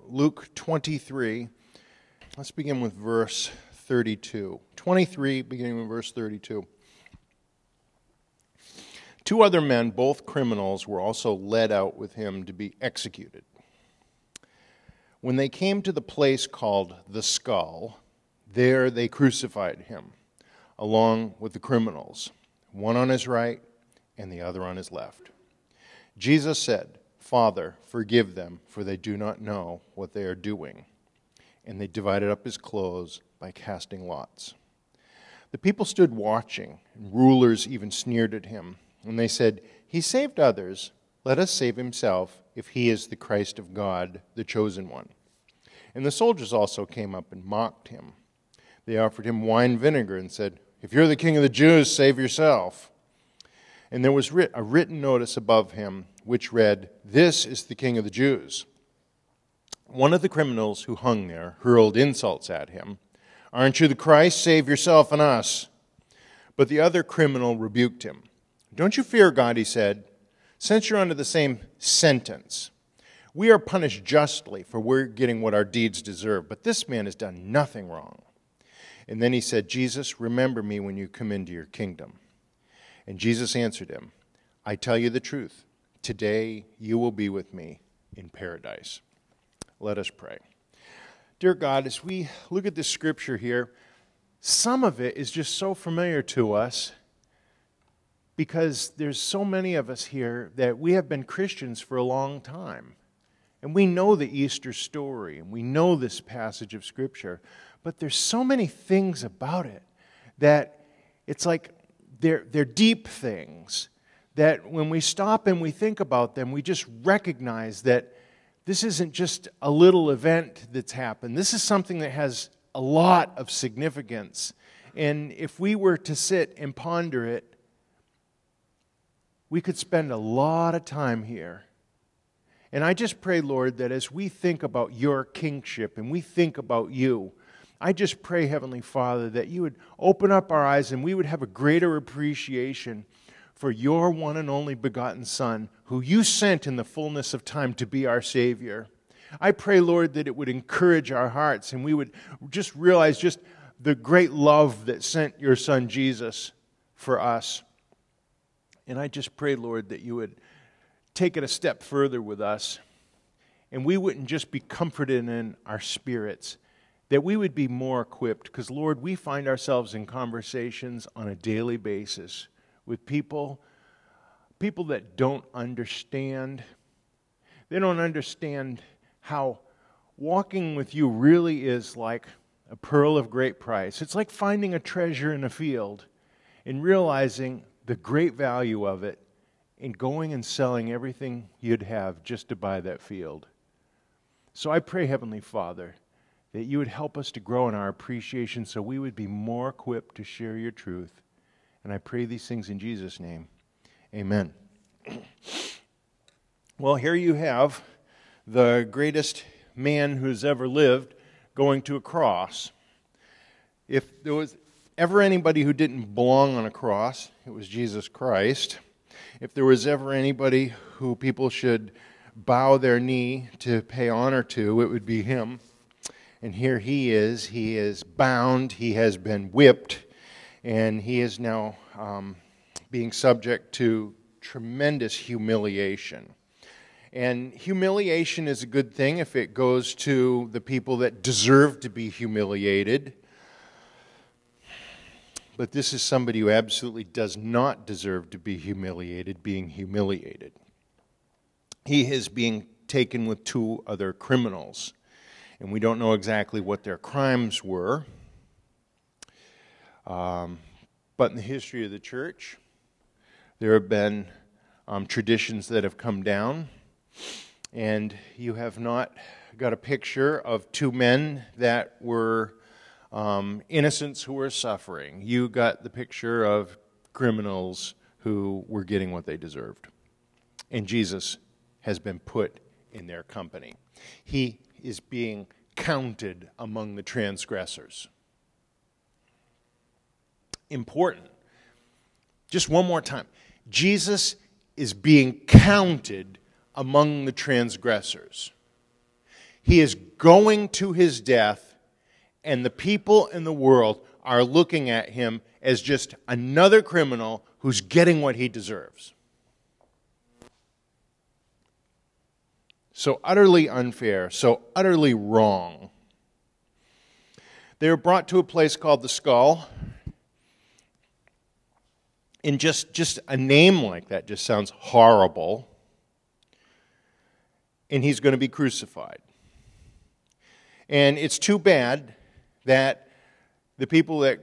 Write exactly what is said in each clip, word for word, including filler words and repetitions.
Luke twenty-three. Let's begin with verse thirty-two. twenty-three, beginning with verse thirty-two. Two other men, both criminals, were also led out with him to be executed. When they came to the place called the Skull, there they crucified him, along with the criminals, one on his right and the other on his left. Jesus said, "Father, forgive them, for they do not know what they are doing." And they divided up his clothes by casting lots. The people stood watching, and rulers even sneered at him. And they said, "He saved others. Let us save himself, if he is the Christ of God, the chosen one." And the soldiers also came up and mocked him. They offered him wine vinegar and said, "If you're the king of the Jews, save yourself." And there was writ- a written notice above him, which read, "This is the King of the Jews." One of the criminals who hung there hurled insults at him. "Aren't you the Christ? Save yourself and us." But the other criminal rebuked him. "Don't you fear God," he said, "since you're under the same sentence. We are punished justly, for we're getting what our deeds deserve, but this man has done nothing wrong." And then he said, "Jesus, remember me when you come into your kingdom." And Jesus answered him, "I tell you the truth. Today you will be with me in paradise." Let us pray. Dear God, as we look at this scripture here, some of it is just so familiar to us because there's so many of us here that we have been Christians for a long time. And we know the Easter story, and we know this passage of Scripture, but there's so many things about it that it's like they're, they're deep things that when we stop and we think about them, we just recognize that this isn't just a little event that's happened. This is something that has a lot of significance. And if we were to sit and ponder it, we could spend a lot of time here. And I just pray, Lord, that as we think about your kingship and we think about you, I just pray, Heavenly Father, that you would open up our eyes and we would have a greater appreciation for your one and only begotten Son, who you sent in the fullness of time to be our Savior. I pray, Lord, that it would encourage our hearts and we would just realize just the great love that sent your Son Jesus for us. And I just pray, Lord, that you would take it a step further with us, and we wouldn't just be comforted in our spirits, that we would be more equipped, because, Lord, we find ourselves in conversations on a daily basis with people, people that don't understand. They don't understand how walking with you really is like a pearl of great price. It's like finding a treasure in a field and realizing the great value of it in going and selling everything you'd have just to buy that field. So I pray, Heavenly Father, that you would help us to grow in our appreciation so we would be more equipped to share your truth. And I pray these things in Jesus' name. Amen. Well, here you have the greatest man who's ever lived going to a cross. If there was ever anybody who didn't belong on a cross, it was Jesus Christ. If there was ever anybody who people should bow their knee to pay honor to, it would be him. And here he is. He is bound. He has been whipped. And he is now um, being subject to tremendous humiliation. And humiliation is a good thing if it goes to the people that deserve to be humiliated. But this is somebody who absolutely does not deserve to be humiliated, being humiliated. He is being taken with two other criminals. And we don't know exactly what their crimes were. Um, but in the history of the church, there have been um, traditions that have come down. And you have not got a picture of two men that were Um, innocents who were suffering. You got the picture of criminals who were getting what they deserved. And Jesus has been put in their company. He is being counted among the transgressors. Important. Just one more time. Jesus is being counted among the transgressors. He is going to his death, and the people in the world are looking at him as just another criminal who's getting what he deserves. So utterly unfair, so utterly wrong. They were brought to a place called the Skull. And just, just a name like that just sounds horrible. And he's going to be crucified. And it's too bad that the people that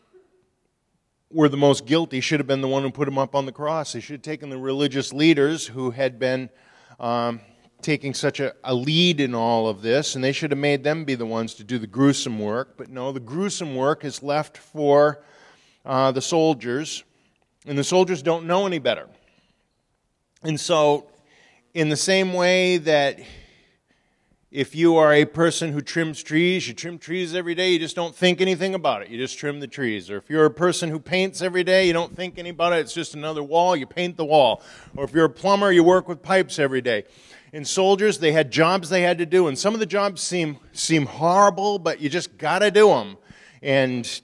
were the most guilty should have been the one who put him up on the cross. They should have taken the religious leaders who had been um, taking such a, a lead in all of this, and they should have made them be the ones to do the gruesome work. But no, the gruesome work is left for uh, the soldiers, and the soldiers don't know any better. And so, in the same way that if you are a person who trims trees, you trim trees every day, you just don't think anything about it. You just trim the trees. Or if you're a person who paints every day, you don't think anything about it. It's just another wall, you paint the wall. Or if you're a plumber, you work with pipes every day. And soldiers, they had jobs they had to do. And some of the jobs seem, seem horrible, but you just got to do them. And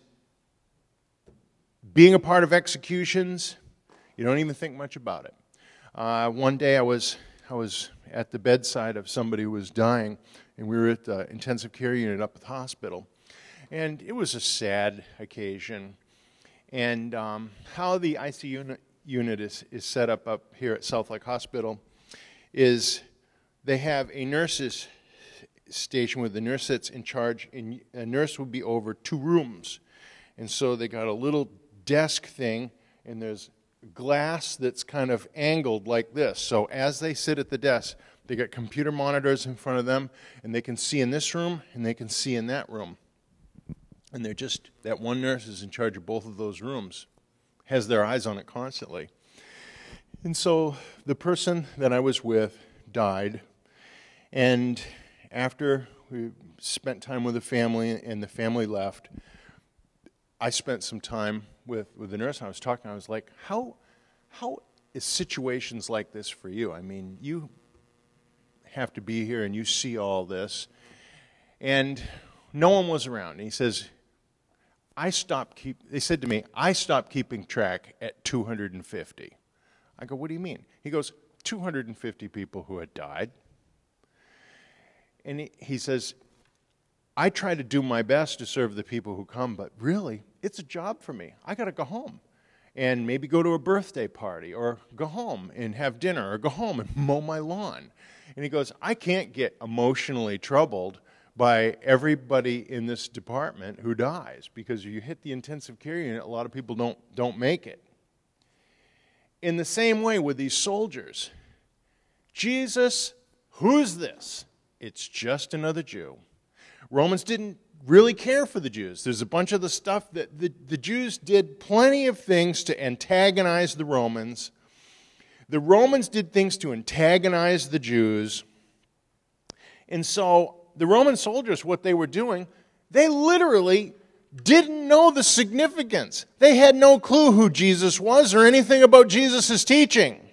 being a part of executions, you don't even think much about it. Uh, one day I was... I was at the bedside of somebody who was dying, and we were at the intensive care unit up at the hospital. And it was a sad occasion. And um, how the I C U unit is, is set up up here at Southlake Hospital is they have a nurse's station where the nurse sits in charge, and a nurse would be over two rooms. And so they got a little desk thing, and there's glass that's kind of angled like this. So as they sit at the desk, they got computer monitors in front of them, and they can see in this room, and they can see in that room. And they're just, that one nurse is in charge of both of those rooms, has their eyes on it constantly. And so the person that I was with died, and after we spent time with the family, and the family left, I spent some time with, with the nurse, and I was talking, I was like, how, how is situations like this for you? I mean, you have to be here, and you see all this. And no one was around. And he says, I stopped keep, they said to me, I stopped keeping track at two hundred fifty. I go, what do you mean? He goes, two hundred fifty people who had died. And he, he says, I try to do my best to serve the people who come, but really, it's a job for me. I got to go home and maybe go to a birthday party, or go home and have dinner, or go home and mow my lawn. And he goes, I can't get emotionally troubled by everybody in this department who dies, because you hit the intensive care unit, a lot of people don't, don't make it. In the same way with these soldiers, Jesus, who's this? It's just another Jew. Romans didn't really care for the Jews. There's a bunch of the stuff that the, the Jews did plenty of things to antagonize the Romans. The Romans did things to antagonize the Jews. And so the Roman soldiers, what they were doing, they literally didn't know the significance. They had no clue who Jesus was or anything about Jesus' teaching.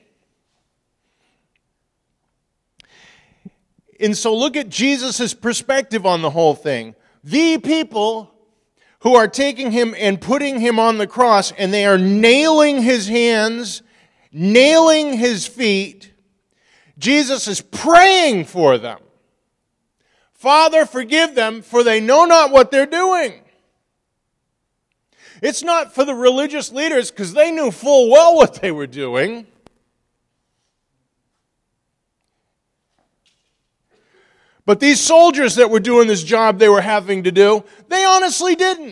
And so look at Jesus' perspective on the whole thing. The people who are taking him and putting him on the cross, and they are nailing his hands, nailing his feet, Jesus is praying for them. Father, forgive them, for they know not what they're doing. It's not for the religious leaders, because they knew full well what they were doing. But these soldiers that were doing this job they were having to do, they honestly didn't.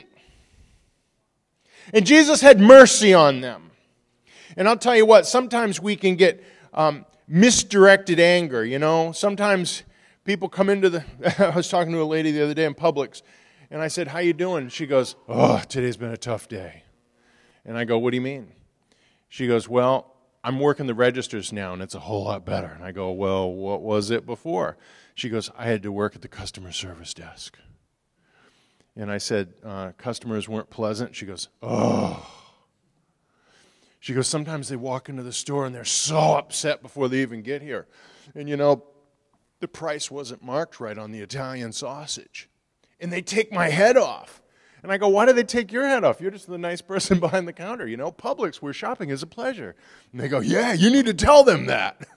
And Jesus had mercy on them. And I'll tell you what, sometimes we can get um, misdirected anger, you know. Sometimes people come into the... I was talking to a lady the other day in Publix, and I said, how you doing? She goes, oh, today's been a tough day. And I go, what do you mean? She goes, well, I'm working the registers now, and it's a whole lot better. And I go, well, what was it before? She goes, I had to work at the customer service desk. And I said, uh, customers weren't pleasant. She goes, oh. She goes, sometimes they walk into the store and they're so upset before they even get here. And you know, the price wasn't marked right on the Italian sausage. And they take my head off. And I go, why do they take your head off? You're just the nice person behind the counter. You know, Publix, where shopping is a pleasure. And they go, yeah, you need to tell them that.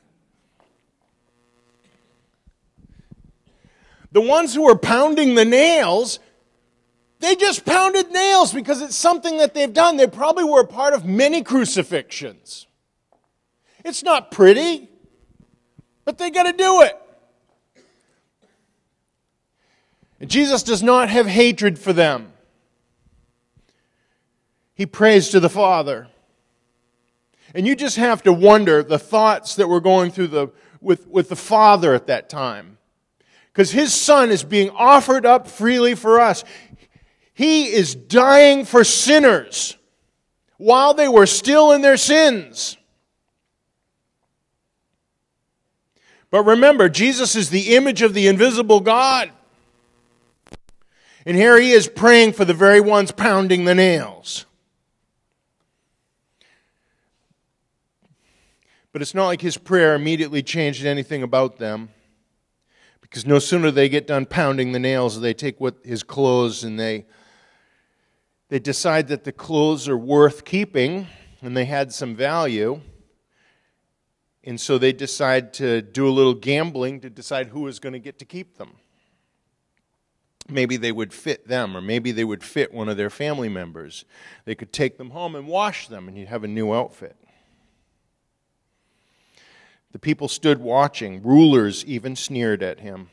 The ones who are pounding the nails, they just pounded nails because it's something that they've done. They probably were a part of many crucifixions. It's not pretty, but they got to do it. And Jesus does not have hatred for them. He prays to the Father. And you just have to wonder the thoughts that were going through the with, with the Father at that time. Because His Son is being offered up freely for us. He is dying for sinners while they were still in their sins. But remember, Jesus is the image of the invisible God. And here He is praying for the very ones pounding the nails. But it's not like His prayer immediately changed anything about them. Because no sooner they get done pounding the nails, they take what His clothes and they, they decide that the clothes are worth keeping and they had some value. And so they decide to do a little gambling to decide who is going to get to keep them. Maybe they would fit them, or maybe they would fit one of their family members. They could take them home and wash them, and you'd have a new outfit. The people stood watching. Rulers even sneered at Him.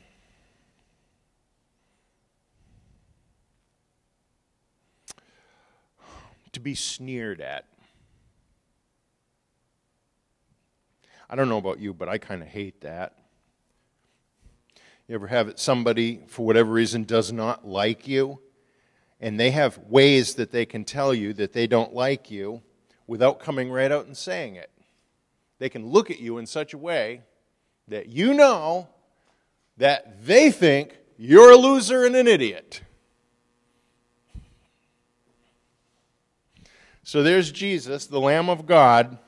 To be sneered at. I don't know about you, but I kind of hate that. You ever have it, somebody, for whatever reason, does not like you, and they have ways that they can tell you that they don't like you without coming right out and saying it. They can look at you in such a way that you know that they think you're a loser and an idiot. So there's Jesus, the Lamb of God,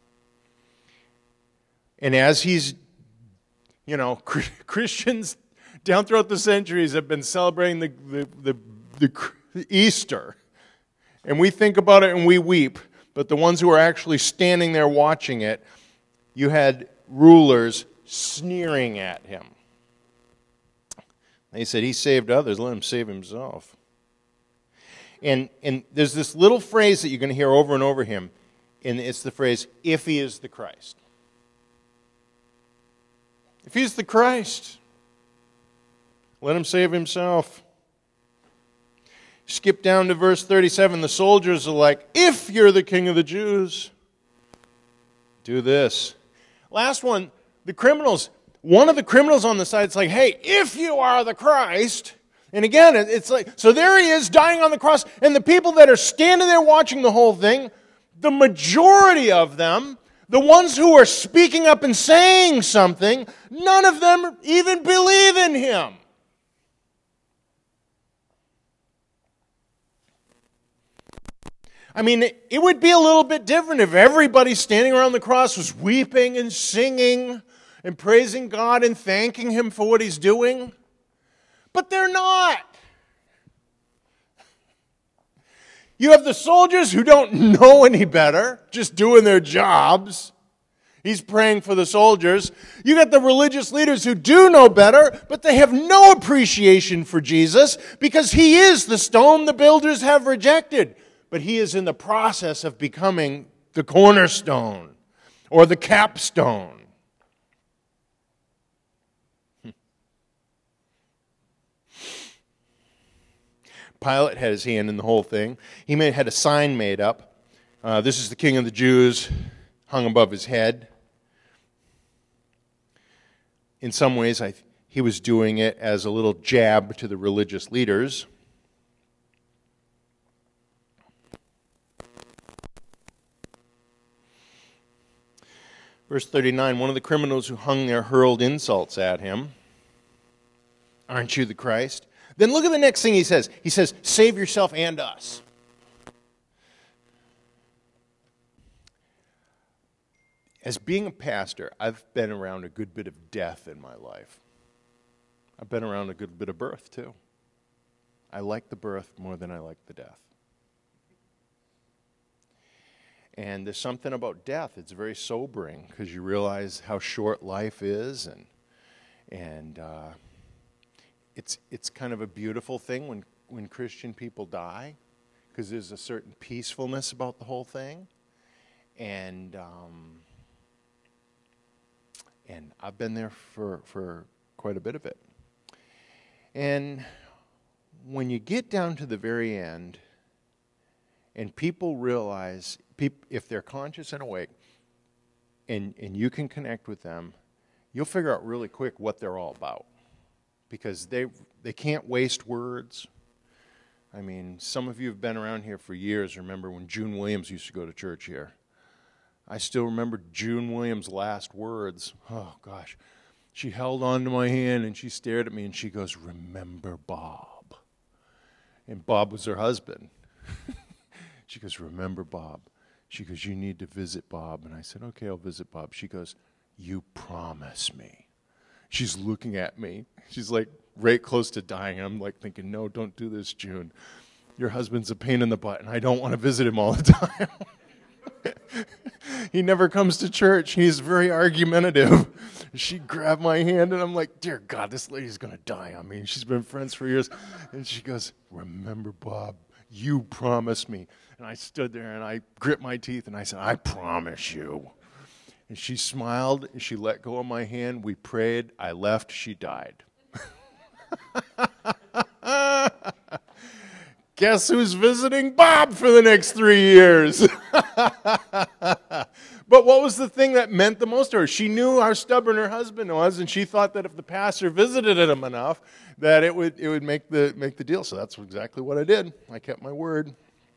and as He's, you know, Christians down throughout the centuries have been celebrating the, the, the, the Easter, and we think about it and we weep, but the ones who are actually standing there watching it, you had rulers sneering at Him. They said, He saved others, let Him save Himself. And, and there's this little phrase that you're going to hear over and over Him, and it's the phrase, if He is the Christ. If He's the Christ, let Him save Himself. Skip down to verse thirty-seven. The soldiers are like, if you're the King of the Jews, do this. Last one, the criminals. One of the criminals on the side is like, hey, if you are the Christ. And again, it's like, so there He is dying on the cross. And the people that are standing there watching the whole thing, the majority of them, the ones who are speaking up and saying something, none of them even believe in Him. I mean, it would be a little bit different if everybody standing around the cross was weeping and singing and praising God and thanking Him for what He's doing. But they're not. You have the soldiers who don't know any better, just doing their jobs. He's praying for the soldiers. You got the religious leaders who do know better, but they have no appreciation for Jesus because He is the stone the builders have rejected. But He is in the process of becoming the cornerstone or the capstone. Pilate had his hand in the whole thing. He made, had a sign made up. Uh, this is the King of the Jews, hung above his head. In some ways, I, he was doing it as a little jab to the religious leaders. Verse thirty-nine, one of the criminals who hung there hurled insults at Him. Aren't you the Christ? Then look at the next thing he says. He says, save yourself and us. As being a pastor, I've been around a good bit of death in my life. I've been around a good bit of birth, too. I like the birth more than I like the death. And there's something about death. It's very sobering because you realize how short life is, and and uh, it's it's kind of a beautiful thing when when Christian people die, because there's a certain peacefulness about the whole thing, and um, and I've been there for for quite a bit of it. And when you get down to the very end, and people realize, if they're conscious and awake, and, and you can connect with them, you'll figure out really quick what they're all about. Because they they can't waste words. I mean, some of you have been around here for years. Remember when June Williams used to go to church here? I still remember June Williams' last words. Oh, gosh. She held on to my hand, and she stared at me, and she goes, "Remember Bob." And Bob was her husband. She goes, "Remember Bob." She goes, "You need to visit Bob." And I said, "Okay, I'll visit Bob." She goes, "You promise me." She's looking at me. She's like right close to dying. I'm like thinking, "No, don't do this, June. Your husband's a pain in the butt, and I don't want to visit him all the time." He never comes to church. He's very argumentative. She grabbed my hand, and I'm like, "Dear God, this lady's going to die on me." She's been friends for years. And she goes, "Remember, Bob, you promised me." And I stood there, and I grit my teeth, and I said, "I promise you." And she smiled, and she let go of my hand. We prayed. I left. She died. Guess who's visiting Bob for the next three years? But what was the thing that meant the most to her? She knew how stubborn her husband was, and she thought that if the pastor visited him enough, that it would it would make the make the deal. So that's exactly what I did. I kept my word.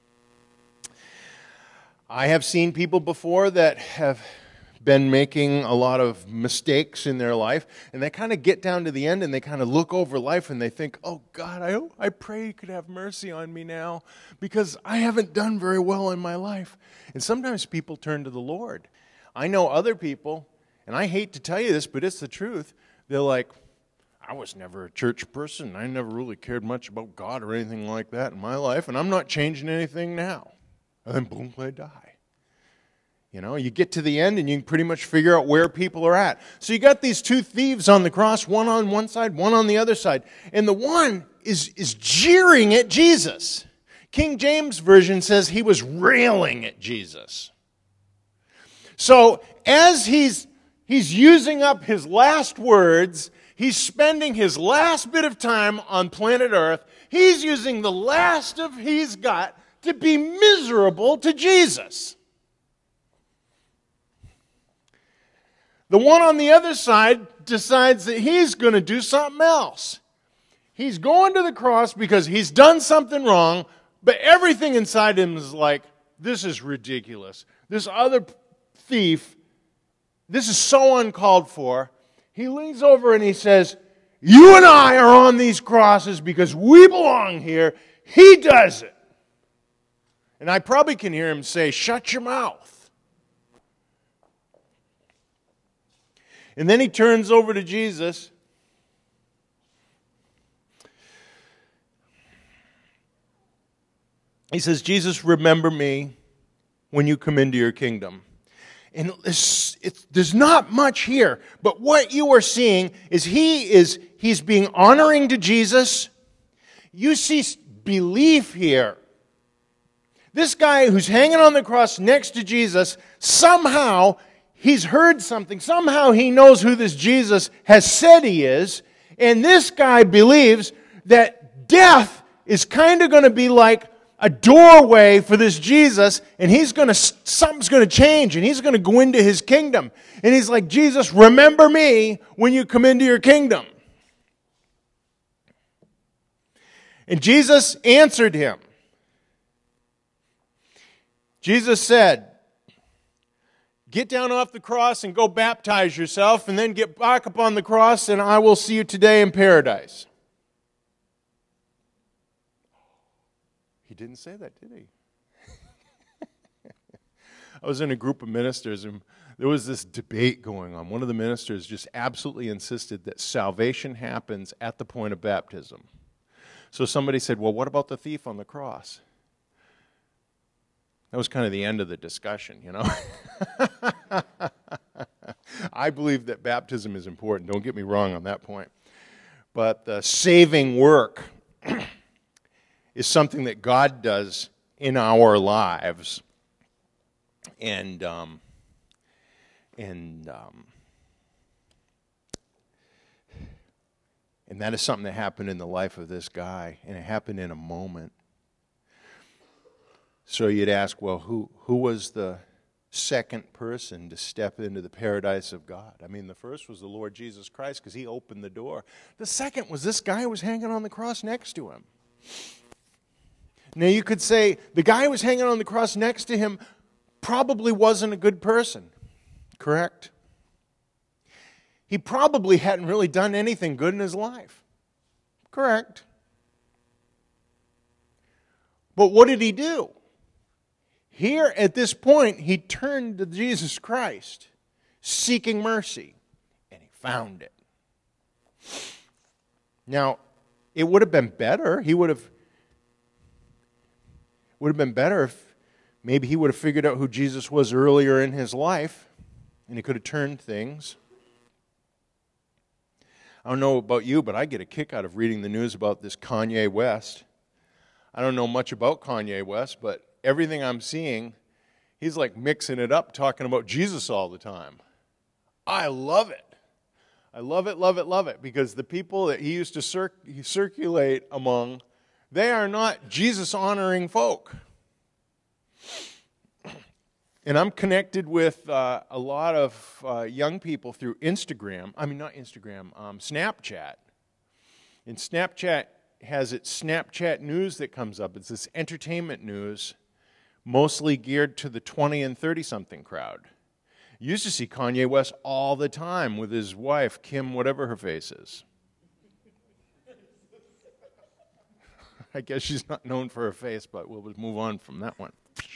I have seen people before that have been making a lot of mistakes in their life, and they kind of get down to the end, and they kind of look over life, and they think, "Oh God, I hope, I pray you could have mercy on me now, because I haven't done very well in my life." And sometimes people turn to the Lord. I know other people, and I hate to tell you this, but it's the truth. They're like, "I was never a church person. I never really cared much about God or anything like that in my life, and I'm not changing anything now." And then boom, they die. You know, you get to the end and you can pretty much figure out where people are at. So you got these two thieves on the cross, one on one side, one on the other side. And the one is, is jeering at Jesus. King James Version says he was railing at Jesus. So as he's, he's using up his last words, he's spending his last bit of time on planet Earth, he's using the last of he's got to be miserable to Jesus. The one on the other side decides that he's going to do something else. He's going to the cross because he's done something wrong, but everything inside him is like, "This is ridiculous. This other thief, this is so uncalled for." He leans over and he says, "You and I are on these crosses because we belong here. He does it." And I probably can hear him say, "Shut your mouth." And then he turns over to Jesus. He says, "Jesus, remember me when you come into your kingdom." And it's, it's, there's not much here, but what you are seeing is he is he's being honoring to Jesus. You see belief here. This guy who's hanging on the cross next to Jesus, somehow he's heard something. Somehow he knows who this Jesus has said he is. And this guy believes that death is kind of going to be like a doorway for this Jesus. And he's going to, something's going to change. And he's going to go into his kingdom. And he's like, "Jesus, remember me when you come into your kingdom." And Jesus answered him. Jesus said, "Get down off the cross and go baptize yourself, and then get back up on the cross, and I will see you today in paradise." He didn't say that, did he? I was in a group of ministers, and there was this debate going on. One of the ministers just absolutely insisted that salvation happens at the point of baptism. So somebody said, well, what about the thief on the cross? That was kind of the end of the discussion, you know. I believe that baptism is important. Don't get me wrong on that point. But the saving work is something that God does in our lives. And, um, and, um, and that is something that happened in the life of this guy, and it happened in a moment. So you'd ask, well, who, who was the second person to step into the paradise of God? I mean, the first was the Lord Jesus Christ because he opened the door. The second was this guy who was hanging on the cross next to him. Now you could say the guy who was hanging on the cross next to him probably wasn't a good person, correct? He probably hadn't really done anything good in his life, correct? But what did he do? Here, at this point, he turned to Jesus Christ, seeking mercy, and he found it. Now, it would have been better, he would have, would have been better if maybe he would have figured out who Jesus was earlier in his life, and he could have turned things. I don't know about you, but I get a kick out of reading the news about this Kanye West. I don't know much about Kanye West, but everything I'm seeing, he's like mixing it up, talking about Jesus all the time. I love it. I love it, love it, love it, because the people that he used to cir- circulate among, they are not Jesus-honoring folk. And I'm connected with uh, a lot of uh, young people through Instagram. I mean, not Instagram, um, Snapchat. And Snapchat has its Snapchat news that comes up. It's this entertainment news, mostly geared to the twenty and thirty-something crowd. You used to see Kanye West all the time with his wife, Kim, whatever her face is. I guess she's not known for her face, but we'll just move on from that one.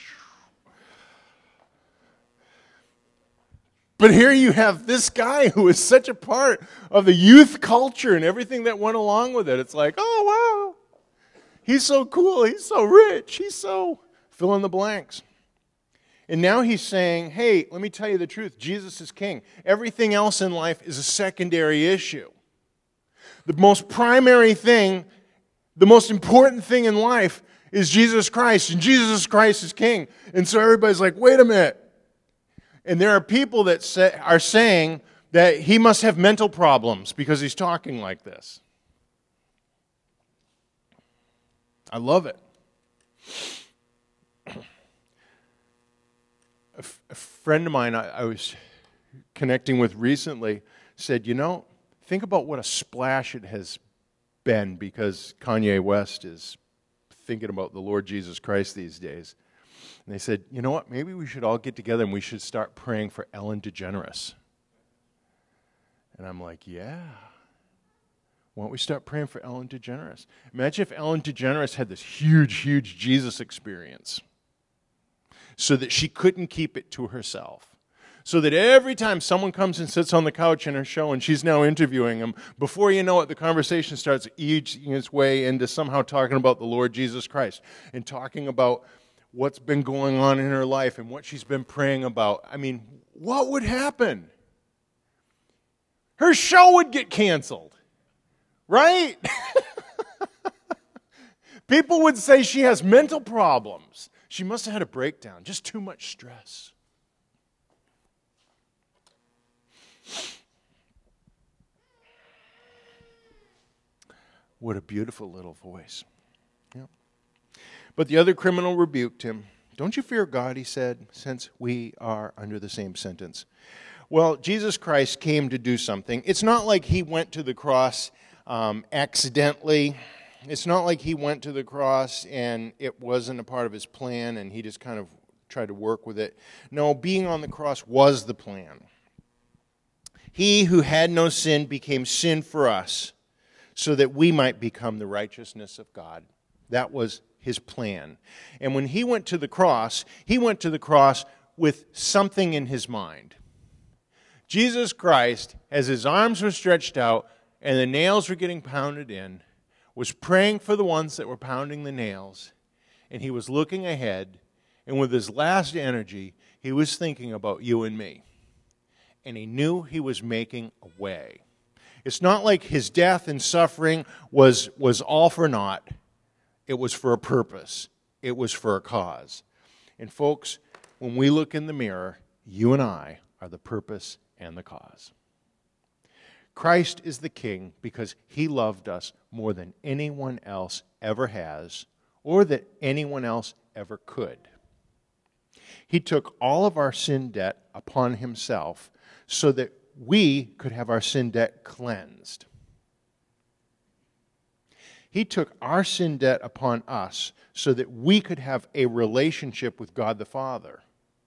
But here you have this guy who is such a part of the youth culture and everything that went along with it. It's like, oh, wow, he's so cool, he's so rich, he's so fill in the blanks. And now he's saying, hey, let me tell you the truth, Jesus is king. Everything else in life is a secondary issue. The most primary thing, the most important thing in life is Jesus Christ, and Jesus Christ is king. And so everybody's like, wait a minute. And there are people that say, are saying that he must have mental problems because he's talking like this. I love it. A, f- a friend of mine I, I was connecting with recently said, you know, think about what a splash it has been because Kanye West is thinking about the Lord Jesus Christ these days. And they said, you know what, maybe we should all get together and we should start praying for Ellen DeGeneres. And I'm like, yeah. Why don't we start praying for Ellen DeGeneres? Imagine if Ellen DeGeneres had this huge, huge Jesus experience so that she couldn't keep it to herself. So that every time someone comes and sits on the couch in her show and she's now interviewing him, before you know it, the conversation starts easing its way into somehow talking about the Lord Jesus Christ and talking about what's been going on in her life and what she's been praying about. I mean, what would happen? Her show would get canceled, right? People would say she has mental problems. She must have had a breakdown, just too much stress. What a beautiful little voice. Yeah. But the other criminal rebuked him. Don't you fear God, he said, since we are under the same sentence. Well, Jesus Christ came to do something. It's not like he went to the cross um, accidentally. It's not like he went to the cross and it wasn't a part of his plan and he just kind of tried to work with it. No, being on the cross was the plan. He who had no sin became sin for us so that we might become the righteousness of God. That was his plan. And when he went to the cross, he went to the cross with something in his mind. Jesus Christ, as his arms were stretched out and the nails were getting pounded in, was praying for the ones that were pounding the nails, and he was looking ahead, and with his last energy, he was thinking about you and me. And he knew he was making a way. It's not like his death and suffering was, was all for naught. It was for a purpose. It was for a cause. And folks, when we look in the mirror, you and I are the purpose and the cause. Christ is the King because he loved us more than anyone else ever has, or that anyone else ever could. He took all of our sin debt upon himself so that we could have our sin debt cleansed. He took our sin debt upon us so that we could have a relationship with God the Father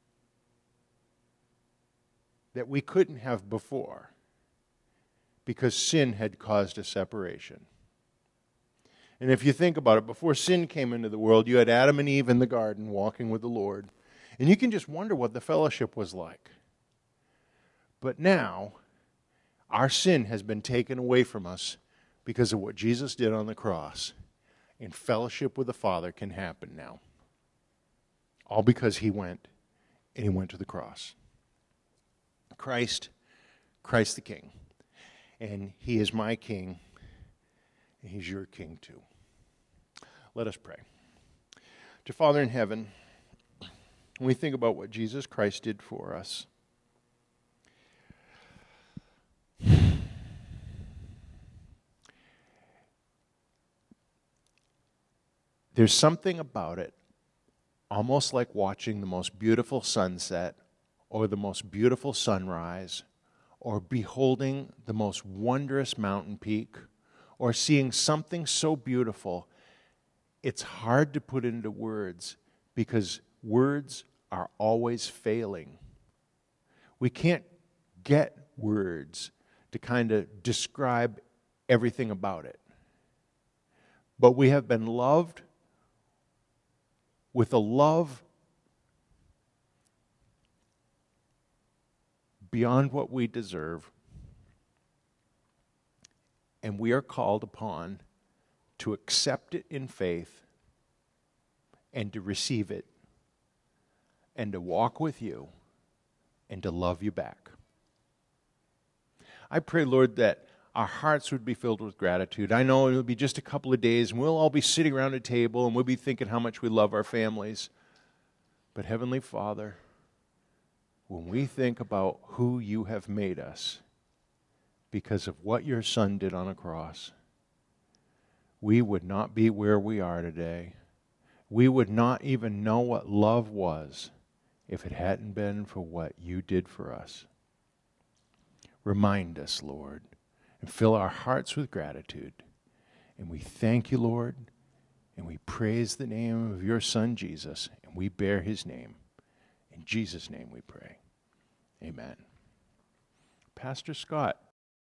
that we couldn't have before because sin had caused a separation. And if you think about it, before sin came into the world, you had Adam and Eve in the garden walking with the Lord. And you can just wonder what the fellowship was like. But now, our sin has been taken away from us because of what Jesus did on the cross. And fellowship with the Father can happen now. All because he went, and he went to the cross. Christ, Christ the King. And he is my King, and he's your King too. Let us pray. Dear Father in heaven, when we think about what Jesus Christ did for us, there's something about it, almost like watching the most beautiful sunset or the most beautiful sunrise or beholding the most wondrous mountain peak or seeing something so beautiful. It's hard to put into words because words are always failing. We can't get words to kind of describe everything about it. But we have been loved with a love beyond what we deserve. And we are called upon to accept it in faith and to receive it and to walk with you and to love you back. I pray, Lord, that our hearts would be filled with gratitude. I know it'll be just a couple of days and we'll all be sitting around a table and we'll be thinking how much we love our families. But Heavenly Father, when we think about who you have made us because of what your Son did on a cross, we would not be where we are today. We would not even know what love was if it hadn't been for what you did for us. Remind us, Lord, and fill our hearts with gratitude. And we thank you, Lord, and we praise the name of your Son, Jesus, and we bear his name. In Jesus' name we pray. Amen. Pastor Scott.